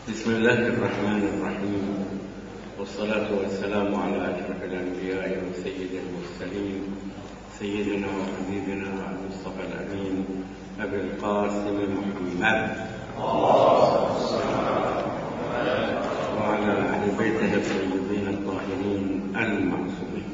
بسم الله الرحمن الرحيم، والصلاة والسلام على أشرف الأنبياء وسيد المرسلين سيدنا وحبيبنا المصطفى الأمين أبي القاسم محمد وعلى أهل بيته الطيبين الطاهرين المعصومين.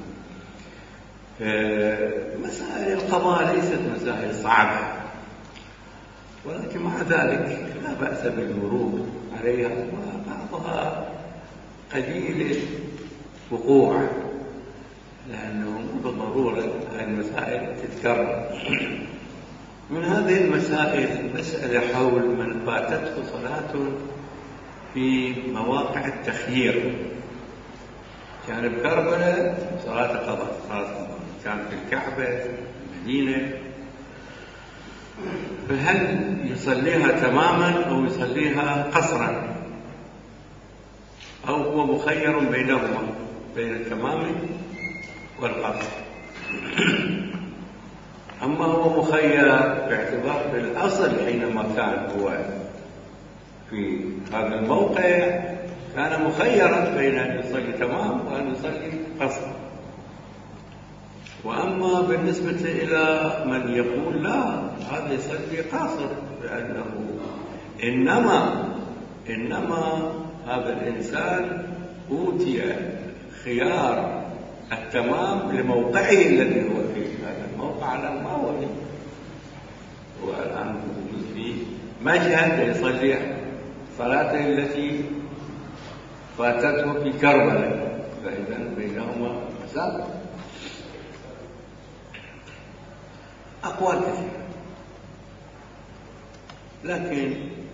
مسائل القضاء ليست مسائل صعبة، ولكن مع ذلك لا بأس بالمرور عليها، وبعضها قليل الوقوع، لأنه مو بالضرورة المسائل تتكرر. من هذه المسائل مسألة حول من فاتته صلاة في مواقع التخيير. كان بكربلاء صلاة قضاء، كان في الكعبة المدينة، فهل يصليها تماما أو يصليها قصرا، أو هو مخير بينهما، بين التمام والقصر؟ أما هو مخير باعتبار في الأصل حينما كان هو في هذا الموقع كان مخيرا بين أن يصلي تمام وأن يصلي قصر. وأما بالنسبة إلى من يقول لا، هذا يصلي قاصر، لأنه إنما هذا الإنسان أوتي خيار التمام لموقعه الذي هو فيه. هذا الموقع الآن ما هو فيه، هو الآن في مشهد يصلي صلاته التي فاتته في كربلاء، فإذا بينهما مسافة. أقوال كثيرة، لكن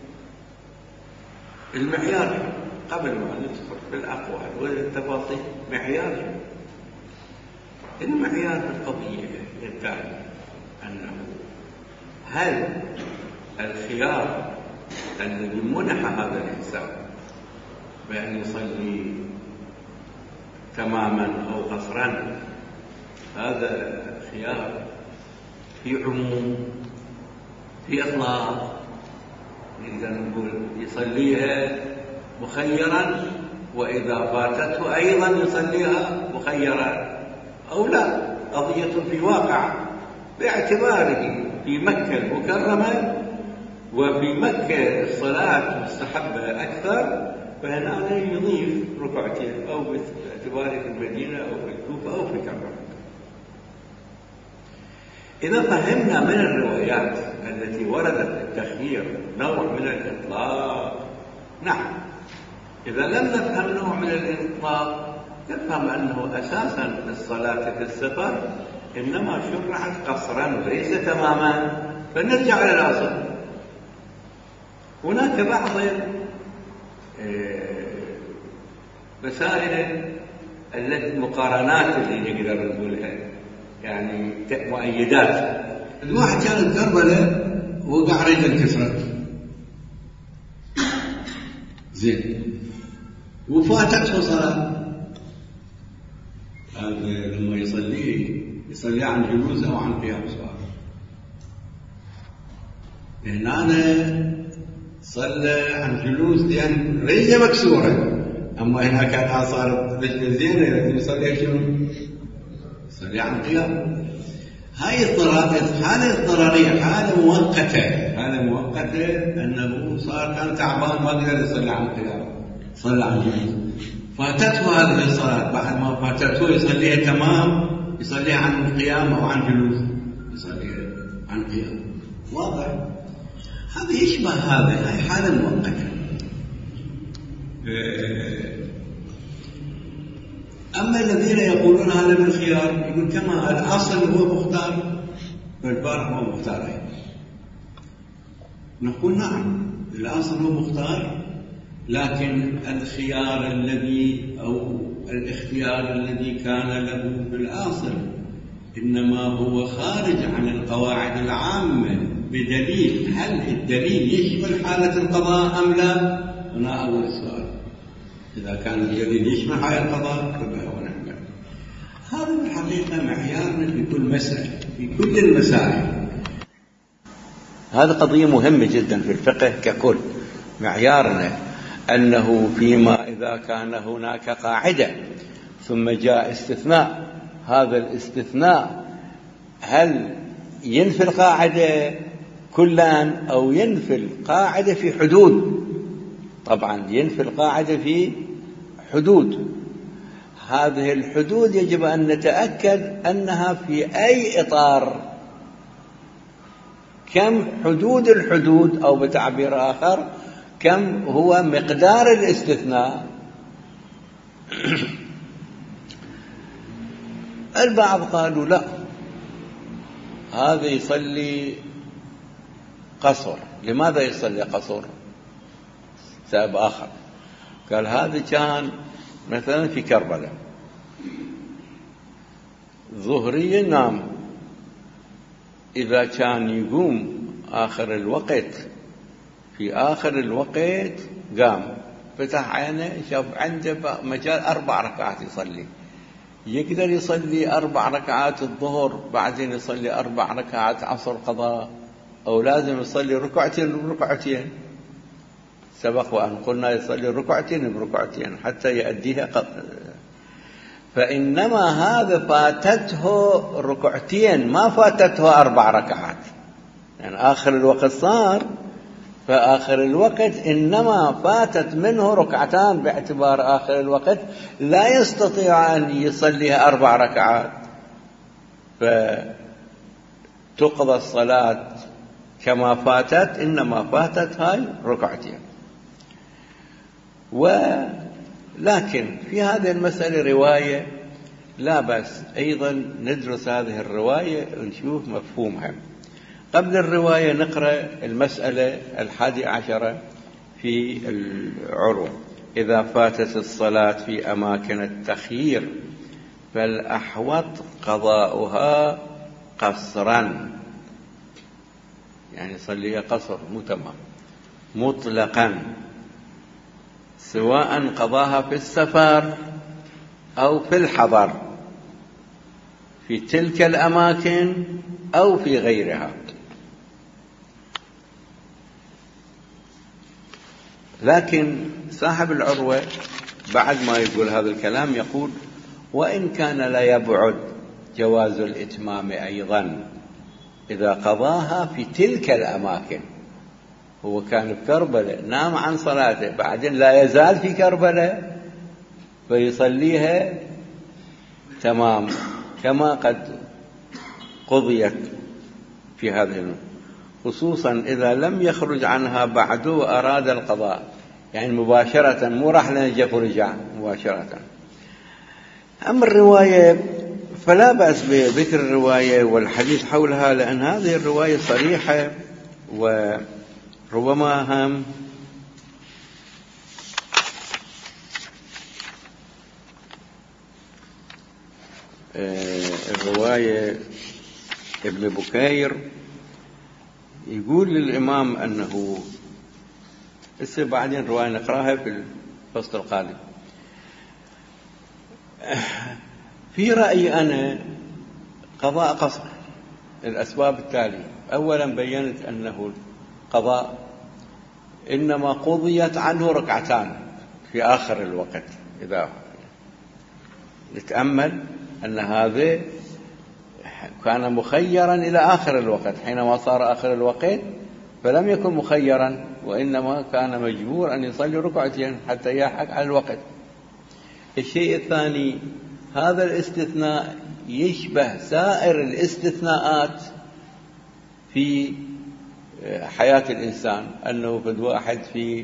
المعيار قبل ما ندخل في الأقوال والتفاصيل المعيار في القضية الثاني أنه هل الخيار الذي منح هذا الإنسان بأن يصلي تماما أو قصرا، هذا خيار في عموم، في إطلاق، نقدر نقول يصليها مخيرا، وإذا فاتته أيضا يصليها مخيرا، أو لا، قضية في واقع باعتباره في مكة المكرمة، وفي مكة الصلاة مستحبة أكثر، فهنا يضيف ركعتين، أو باعتباره في المدينة أو في الكوفة أو في كربلاء. إذا فهمنا من الروايات التي وردت التخيير نوع من الإطلاق، نعم. إذا لم نفهم نوع من الإطلاق، نفهم أنه أساسا الصلاة في السفر إنما شرعت قصرا وليس تماما، فنرجع إلى الأصل. هناك بعض مسائل المقارنات اللي نقدر نقولها، يعني مؤيدات. الواحد كان بكربلاء وقع رجل انكسرت، زين، وفاتته صلاة، هذا لما يصلي عن جلوس أو عن قيام سواء. هنا صلى عن جلوس لأن رجله مكسورة، أما هنا كان صارت رجل زينة لازم يصلي شنو؟ يصلي عن قيام. هاي حالة اضطرارية، حالة مؤقتة أنه كان تعبان ما قدر يصلي عن قيام، صلى عن جلوس، فاتته هذه الصلاة. بعد ما فاتته يصليها تمام، يصليها عن قيام أو عن جلوس، يصليها عن قيام. واضح؟ هذا يشبه هاي حالة مؤقتة. أما الذين يقولون هذا بالخيار، يقول كما الأصل هو مختار فالبارح هو مختار. نقول نعم، الأصل هو مختار، لكن الخيار الذي أو الاختيار الذي كان له بالأصل إنما هو خارج عن القواعد العامة بدليل. هل الدليل يشمل حالة القضاء أم لا؟ هنا أول سؤال. إذا كان الدليل يشمل حالة القضاء فهو نعم. هذا بالحقيقة معيارنا في كل مسألة، في كل المسائل. هذه قضية مهمة جدا في الفقه ككل. معيارنا أنه فيما إذا كان هناك قاعدة ثم جاء استثناء، هذا الاستثناء هل ينفي القاعدة كلان أو ينفي القاعدة في حدود؟ طبعا ينفي القاعدة في حدود. هذه الحدود يجب أن نتأكد أنها في أي إطار. كم حدود الحدود، أو بتعبير آخر كم هو مقدار الاستثناء. البعض قالوا لا، هذا يصلي قصر. لماذا يصلي قصر؟ سبب آخر، قال هذا كان مثلا في كربلاء ظهريا نام، إذا كان يقوم آخر الوقت، في آخر الوقت قام فتح عينه شاف عنده مجال 4 ركعات يصلي، يقدر يصلي 4 ركعات الظهر بعدين يصلي 4 ركعات عصر قضاء، أو لازم يصلي ركعتين بركعتين؟ سبق وأن قلنا يصلي ركعتين بركعتين حتى يؤديها فإنما هذا فاتته ركعتين، ما فاتته 4 ركعات. يعني آخر الوقت صار، فآخر الوقت إنما فاتت منه ركعتان باعتبار آخر الوقت، لا يستطيع أن يصليها 4 ركعات، فتقضى الصلاة كما فاتت، إنما فاتت هاي ركعتين. ولكن في هذه المسألة رواية لا بأس أيضا ندرس هذه الرواية ونشوف مفهومها. قبل الرواية نقرأ المسألة 11 في العروة: إذا فاتت الصلاة في أماكن التخيير فالأحوط قضاؤها قصرا، يعني صلي قصر متمم مطلقا، سواء قضاها في السفر أو في الحضر، في تلك الأماكن أو في غيرها. لكن صاحب العروة بعد ما يقول هذا الكلام يقول: وإن كان لا يبعد جواز الإتمام أيضا إذا قضاها في تلك الأماكن. هو كان في كربلاء، نام عن صلاته، بعدين لا يزال في كربلاء فيصليها تمام كما قد قضيت في هذه، خصوصا إذا لم يخرج عنها بعد وأراد القضاء، يعني مباشرة، مو راح لنجف ورجع مباشرة. أما الرواية فلا بأس بذكر الرواية والحديث حولها، لأن هذه الرواية صريحة، وربما هم الرواية ابن بكير يقول للإمام أنه بعدين رواية نقراها في الفصل القادم. في رأيي أنا قضاء قصر، الأسباب التالية: أولا بيّنت أنه القضاء إنما قضيت عنه ركعتان في آخر الوقت. إذا نتأمل أن هذا كان مخيرا إلى آخر الوقت، حينما صار آخر الوقت فلم يكن مخيرا، وإنما كان مجبور أن يصلي ركعتين حتى يلحق على الوقت. الشيء الثاني: هذا الاستثناء يشبه سائر الاستثناءات في حياة الإنسان، أنه في واحد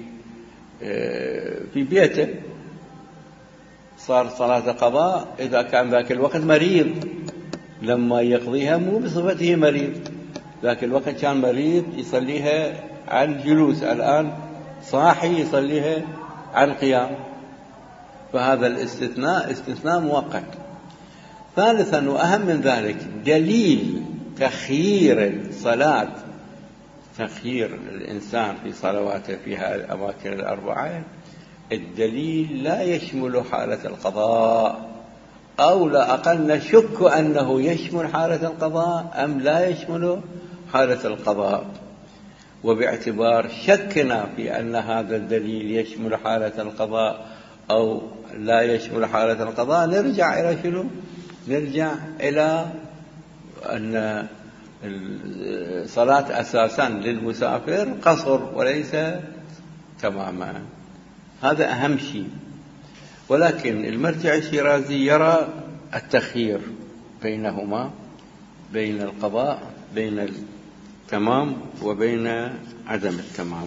في بيته صار صلاة قضاء، إذا كان ذاك الوقت مريض لما يقضيها مو بصفته مريض، ذاك الوقت كان مريض يصليها على الجلوس، الآن صاحي يصليها على القيام، فهذا الاستثناء استثناء مؤقت. ثالثا وأهم من ذلك: دليل تخيير الصلاة، تخيير الإنسان في صلواته في هذه الأماكن الأربعة، الدليل لا يشمل حالة القضاء، أو لا أقل نشك أنه يشمل حالة القضاء أم لا يشمل حالة القضاء. وباعتبار شكنا في أن هذا الدليل يشمل حالة القضاء أو لا يشمل حالة القضاء، نرجع إلى شنو؟ نرجع إلى أن الصلاة أساسا للمسافر قصر وليس تماما. هذا أهم شيء. ولكن المرجع الشيرازي يرى التخيير بينهما، بين القضاء، بين التمام وبين عدم التمام.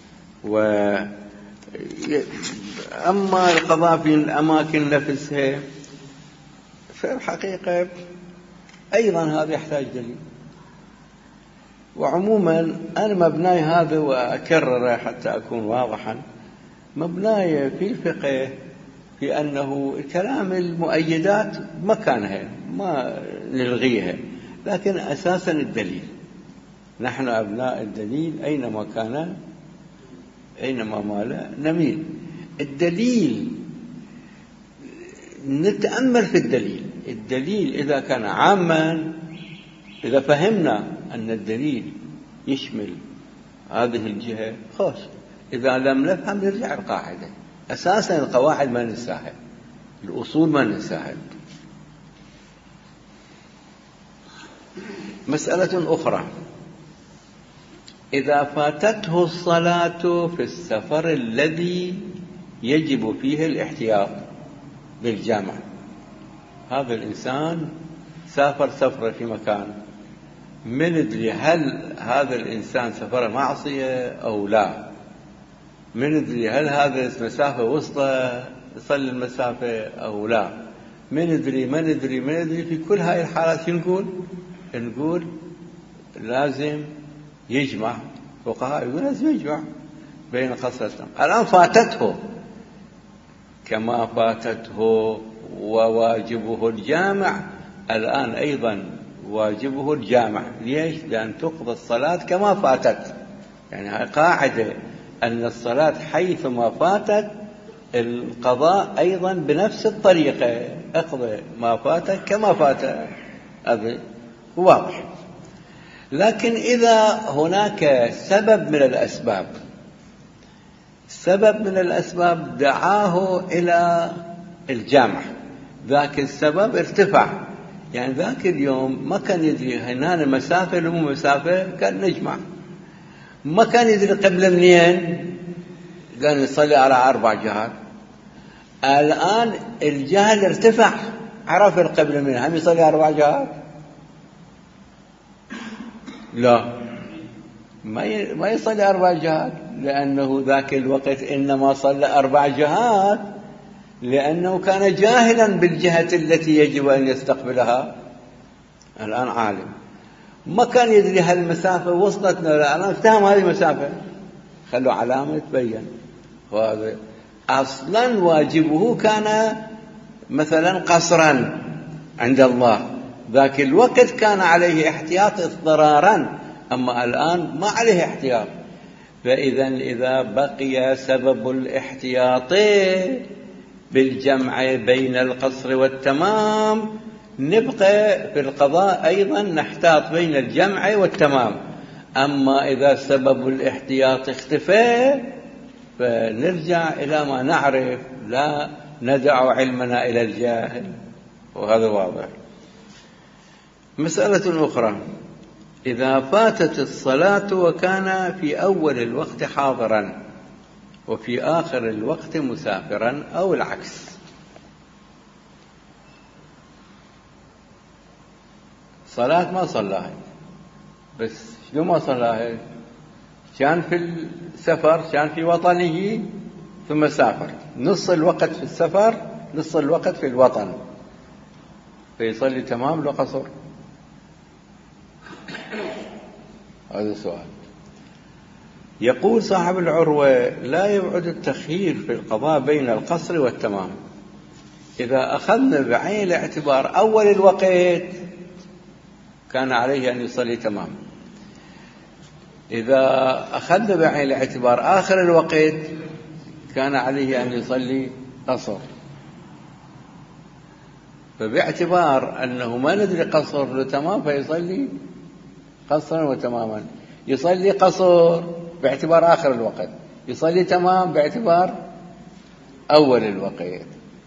أما القضاء في الأماكن نفسها في الحقيقة أيضا هذا يحتاج دليل. وعموما أنا مبناي هذا وأكرره حتى أكون واضحا، مبناي في الفقه في أنه كلام المؤيدات مكانها ما نلغيها، لكن أساسا الدليل. نحن أبناء الدليل أينما كان أينما مال نميل. الدليل نتأمل في الدليل إذا كان عاما، إذا فهمنا أن الدليل يشمل هذه الجهة خاص. إذا لم نفهم نرجع القاعدة. أساسا القواعد ما ننساها، الأصول ما ننساها. مسألة أخرى، إذا فاتته الصلاة في السفر الذي يجب فيه الاحتياط بالجامع، هذا الإنسان سافر سفرة في مكان، من ندري هل هذا الإنسان سفر معصية أو لا، من ندري هل هذا المسافة وسطى يصلي المسافة أو لا، من ندري في كل هاي الحالات نقول لازم يجمع. فقهاء يقول لازم يجمع بين قصر التمام. الآن فاتته كما فاتته وواجبه الجامع، الآن أيضا واجبه الجامع. ليش؟ لأن تقضى الصلاة كما فاتت. يعني هاي قاعدة أن الصلاة حيثما فاتت القضاء أيضا بنفس الطريقة، اقضي ما فاتك كما فاتك. هذا واضح. لكن إذا هناك سبب من الأسباب دعاه إلى الجامع، ذاك السبب ارتفع، يعني ذاك اليوم ما كان يدري هنا مسافة لو مو مسافة كان نجمع، ما كان يدري قبل منين، قال يصلي على 4 جهات. الآن الجهل ارتفع، عرف القبل منين، هم يصلي 4 جهات؟ لا، ما يصلي 4 جهات، لأنه ذاك الوقت إنما صلى 4 جهات لأنه كان جاهلا بالجهة التي يجب أن يستقبلها. الآن عالم، ما كان يدري هالمسافة وصلتنا، الآن افتهم هذه المسافة، خلوا علامة تبين. وهذا أصلا واجبه كان مثلا قصرا عند الله، ذاك الوقت كان عليه احتياط اضطرارا، أما الآن ما عليه احتياط. إذا بقي سبب الاحتياط بالجمع بين القصر والتمام، نبقى في القضاء أيضا نحتاط بين الجمع والتمام. أما إذا سبب الاحتياط اختفى فنرجع إلى ما نعرف، لا ندع علمنا إلى الجاهل، وهذا واضح. مسألة أخرى، إذا فاتت الصلاة وكان في أول الوقت حاضرا وفي آخر الوقت مسافرا أو العكس. صلاة ما صلاها، بس شنو ما صلاها؟ كان في السفر، كان في وطنه ثم سافر، نص الوقت في السفر نص الوقت في الوطن، فيصلي تمام لو قصر؟ هذا السؤال. يقول صاحب العروة: لا يبعد التخيير في القضاء بين القصر والتمام. إذا أخذنا بعين الاعتبار أول الوقت كان عليه أن يصلي تمام، إذا أخذنا بعين الاعتبار آخر الوقت كان عليه أن يصلي قصر. فباعتبار أنه ما ندري قصر لتمام فيصلي قصرا وتماما. يصلي قصر باعتبار آخر الوقت، يصلي تمام باعتبار أول الوقت.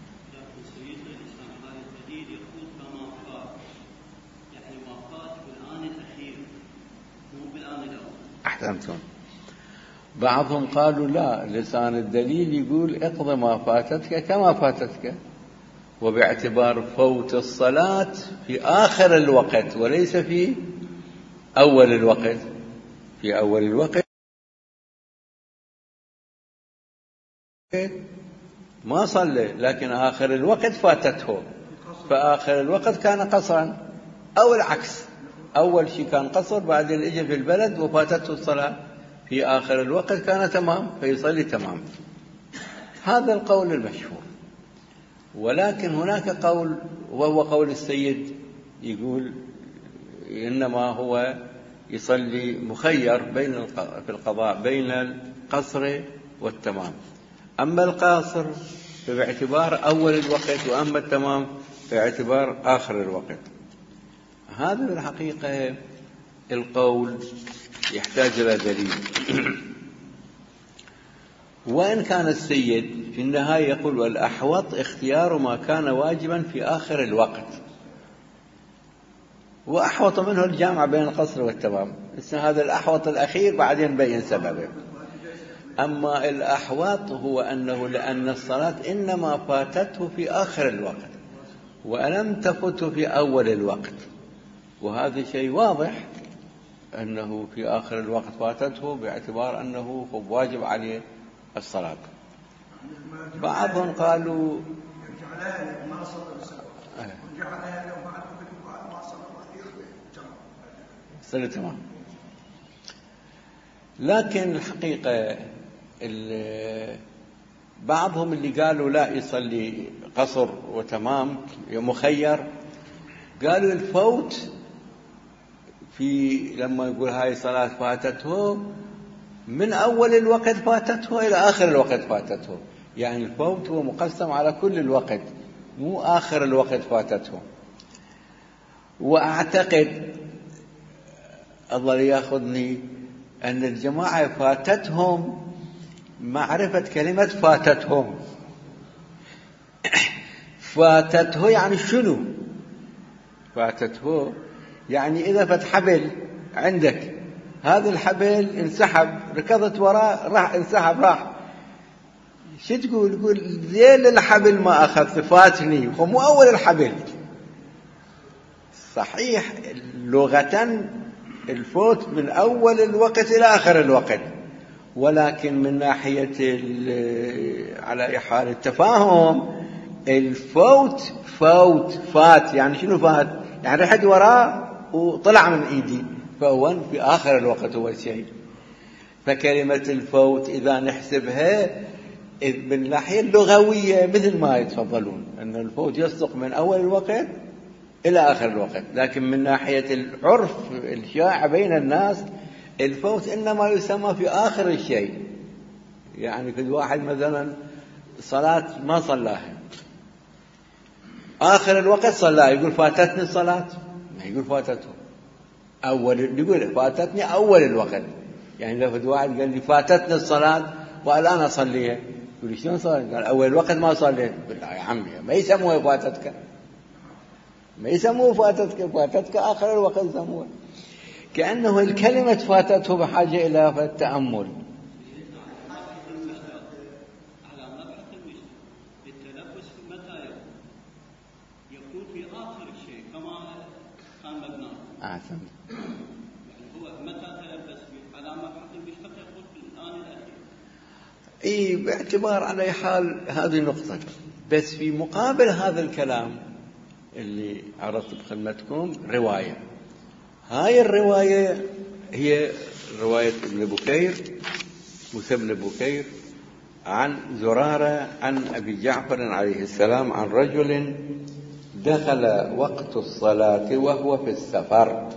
أحسنتم. بعضهم قالوا لا، لسان الدليل يقول اقض ما فاتتك كما فاتتك، وباعتبار فوت الصلاة في آخر الوقت وليس في أول الوقت. في أول الوقت ما صلى، لكن آخر الوقت فاتته، فآخر الوقت كان قصرا، أو العكس، أول شيء كان قصر بعدين اجى في البلد وفاتته الصلاة، في آخر الوقت كان تمام فيصلي تمام. هذا القول المشهور. ولكن هناك قول وهو قول السيد، يقول إنما هو يصلي مخير في القضاء بين القصر والتمام. أما القاصر فباعتبار أول الوقت، وأما التمام باعتبار آخر الوقت. هذا بالحقيقة القول يحتاج إلى دليل. وإن كان السيد في النهاية يقول والأحوط اختيار ما كان واجبا في آخر الوقت، وأحوط منه الجامع بين القصر والتمام. هذا الأحوط الأخير بعدين بين سببه. أما الأحوط هو أنه لأن الصلاة إنما فاتته في آخر الوقت ولم تفته في أول الوقت، وهذا شيء واضح أنه في آخر الوقت فاتته باعتبار أنه واجب عليه الصلاة. بعضهم قالوا صلى تمام. لكن الحقيقة بعضهم اللي قالوا لا يصلي قصر وتمام مخير، قالوا الفوت لما يقول هاي صلاة فاتته من أول الوقت فاتته إلى آخر الوقت فاتته، يعني الفوت هو مقسم على كل الوقت مو آخر الوقت فاتته. وأعتقد الله ياخذني أن الجماعة فاتتهم معرفة كلمة فاتتهم. فاتته يعني شنو؟ فاتته يعني إذا فت حبل عندك، هذا الحبل انسحب، ركضت وراه راح انسحب راح، شو تقول ذيل الحبل ما أخذت فاتني، هو مو أول الحبل. صحيح لغة الفوت من أول الوقت إلى آخر الوقت، ولكن من ناحية على حال التفاهم الفوت فات يعني شنو فات؟ يعني رحت وراه وطلع من إيدي، فهو في آخر الوقت هو شيء. فكلمة الفوت إذا نحسبها من الناحية اللغوية مثل ما يتفضلون أن الفوت يصدق من أول الوقت إلى آخر الوقت، لكن من ناحية العرف الشائع بين الناس الفوت إنما يسمى في آخر الشيء. يعني في واحد مثلا صلاة ما صلاها آخر الوقت صلاها، يقول فاتتني الصلاة، ما يقول فاتته يقول فاتتني أول الوقت. يعني لو في واحد قال لي فاتتني الصلاة والآن أصليها، يقول شلون صليت؟ قال أول الوقت ما صليت. لا يا عمي ما يسموه فاتتك، ما يسموه فاتتك آخر الوقت يسموه. كأنه الكلمة فاتته بحاجة إلى التأمل. على مبحث التنفس متى يكون في آخر الشيء كما كان مبناه. أحسن. يعني هو متى تلبس على مبحث المشتق يقول في الآن الأخير. إيه باعتبار على حال هذه النقطة. بس في مقابل هذا الكلام اللي عرضت بخدمتكم رواية. هاي الرواية هي رواية ابن بكير، موسى بن بكير، عن زرارة عن أبي جعفر عليه السلام عن رجل دخل وقت الصلاة وهو في السفر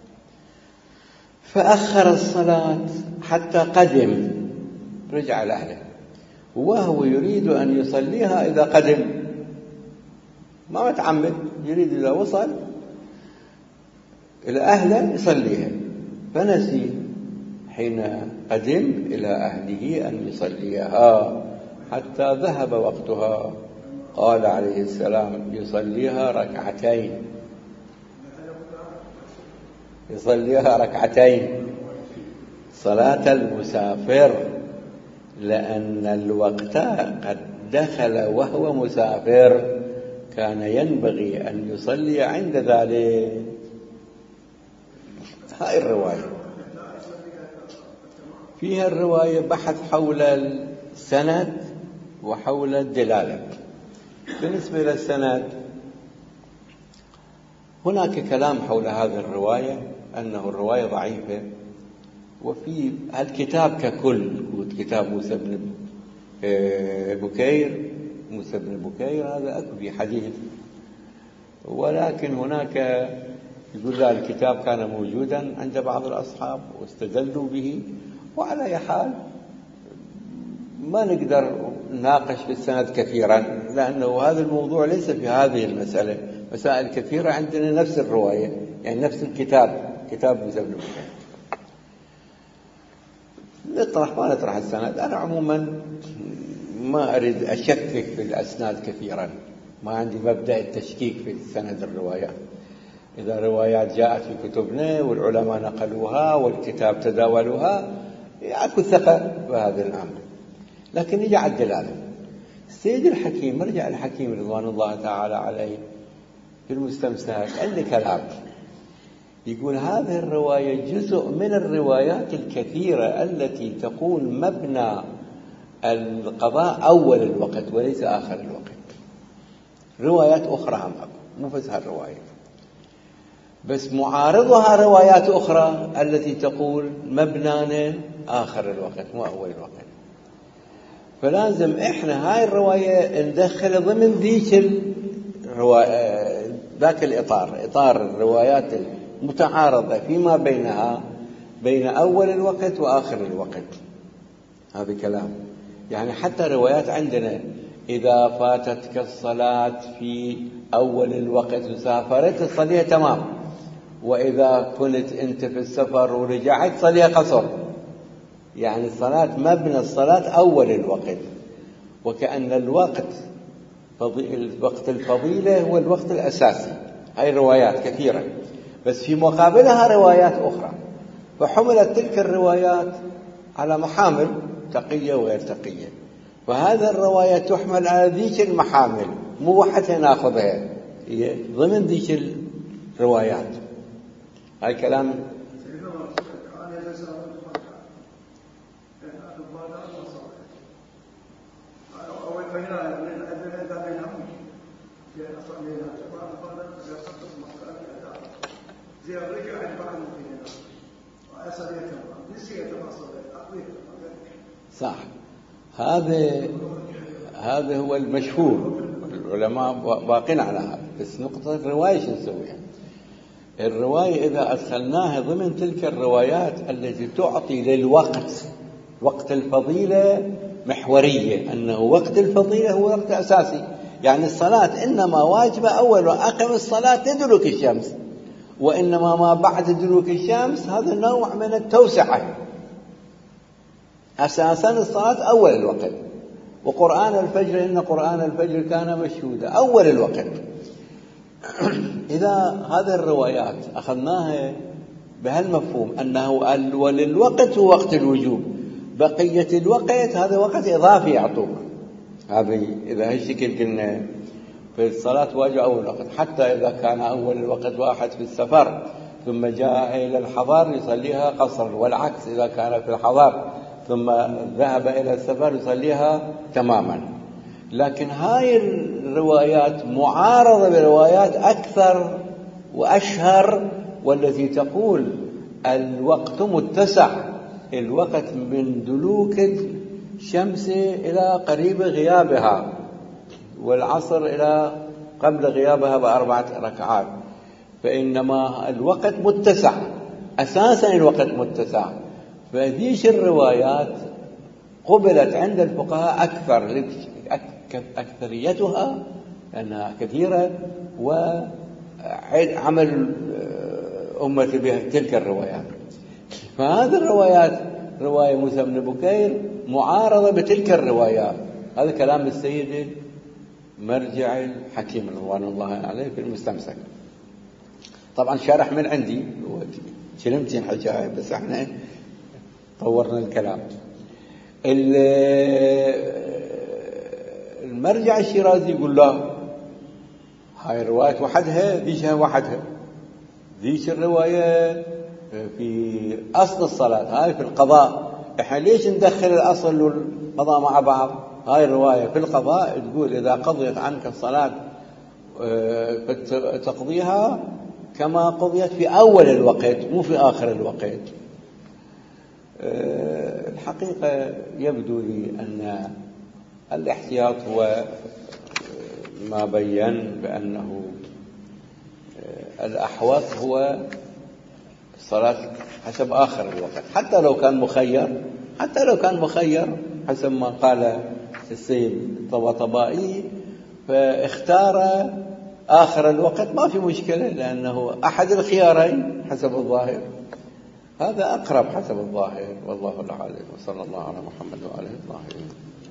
فأخر الصلاة حتى قدم، رجع لأهله وهو يريد أن يصليها إذا قدم، ما متعمد، يريد إذا وصل إلى أهله يصليها، فنسي حين قدم إلى أهله أن يصليها حتى ذهب وقتها. قال عليه السلام يصليها ركعتين صلاة المسافر، لأن الوقت قد دخل وهو مسافر، كان ينبغي أن يصلي عند ذلك. هاي الرواية فيها الرواية بحث حول السند وحول الدلالة. بالنسبة للسند هناك كلام حول هذه الرواية أنه الرواية ضعيفة، وفي الكتاب ككل كتاب موسى بن بكير هذا أكو في حديث، ولكن هناك يقول لا الكتاب كان موجودا عند بعض الأصحاب واستدلوا به. وعلى أي حال ما نقدر نناقش في السند كثيرا، لأنه هذا الموضوع ليس في هذه المسألة. مسائل كثيرة عندنا نفس الرواية، يعني نفس الكتاب، كتاب موسى بن بكير. ما نطرح السند. أنا عموما ما أريد أشكك في الأسناد كثيرا، ما عندي مبدأ التشكيك في سند الروايات. إذا روايات جاءت في كتبنا والعلماء نقلوها والكتاب تداولوها أكو ثقة بهذا الأمر. لكن نجي على الدلالة. السيد الحكيم، مرجع الحكيم رضوان الله تعالى عليه، في المستمسك عندي كلام يقول هذه الرواية جزء من الروايات الكثيرة التي تقول مبنى القضاء أول الوقت وليس آخر الوقت. روايات أخرى هم مو بس هالرواية، بس معارضها روايات أخرى التي تقول مبنانا آخر الوقت مو أول الوقت. فلازم إحنا هاي الرواية ندخل ضمن ذاك الإطار، إطار الروايات المتعارضة فيما بينها بين أول الوقت وآخر الوقت. هذا كلام يعني حتى روايات عندنا إذا فاتتك الصلاة في أول الوقت وسافرت تصليها تمام، وإذا كنت أنت في السفر ورجعت صليها قصر. يعني الصلاة مبنى الصلاة أول الوقت، وكأن الوقت الفضيلة هو الوقت الأساسي. هاي الروايات كثيرة، بس في مقابلها روايات أخرى، فحملت تلك الروايات على محامل تقية وغير تقية، فهذا الرواية تحمل على ذيك المحامل، مو حتى ناخذها ضمن ذيك الروايات. هاي كلام صح. هذا هو المشهور، العلماء باقين على هذا. بس نقطة الرواية شو نسويها؟ الرواية إذا أدخلناها ضمن تلك الروايات التي تعطي للوقت وقت الفضيلة محورية، أنه وقت الفضيلة هو وقت أساسي. يعني الصلاة إنما واجبة أول وأقم الصلاة تدلك الشمس، وإنما ما بعد دلوك الشمس هذا نوع من التوسعة. أساسا الصلاة أول الوقت، وقرآن الفجر إن قرآن الفجر كان مشهودا أول الوقت. إذا هذه الروايات أخذناها بهالمفهوم أنه أول الوقت هو وقت الوجوب، بقية الوقت هذا وقت إضافي يعطوك. هذه إذا هالشكل قلنا في الصلاة واجب أول وقت، حتى إذا كان أول الوقت واحد في السفر ثم جاء إلى الحضر يصليها قصر، والعكس إذا كان في الحضر ثم ذهب إلى السفر يصليها تماما. لكن هاي الروايات معارضة بروايات أكثر وأشهر، والتي تقول الوقت متسع، الوقت من دلوك الشمس إلى قريب غيابها، والعصر إلى قبل غيابها ب4 ركعات. فإنما الوقت متسع، أساسا الوقت متسع. فذيش الروايات قبلت عند الفقهاء أكثريتها لأنها كثيرة، وعمل أمة بها تلك الروايات. فهذه الروايات، رواية موسى بن بكير معارضة بتلك الروايات. هذا كلام السيد مرجع الحكيم رضوان الله عليه في المستمسك. طبعا شرح من عندي كلمتين حكاية، بس احنا طورنا الكلام. المرجع الشيرازي يقول لا، هاي الرواية وحدها ذيشها وحدها، ذيش الرواية في أصل الصلاة، هاي في القضاء. احنا ليش ندخل الأصل والقضاء مع بعض؟ هاي الرواية في القضاء تقول إذا قضيت عنك الصلاة فتقضيها كما قضيت في أول الوقت مو في آخر الوقت. الحقيقة يبدو لي أن الاحتياط هو ما بين بأنه الأحوط هو الصلاة حسب آخر الوقت، حتى لو كان مخير حسب ما قال السيد الطباطبائي، فاختار آخر الوقت ما في مشكلة، لأنه أحد الخيارين حسب الظاهر، هذا أقرب حسب الظاهر، والله العالم. وصلى الله على محمد وآله الطاهرين.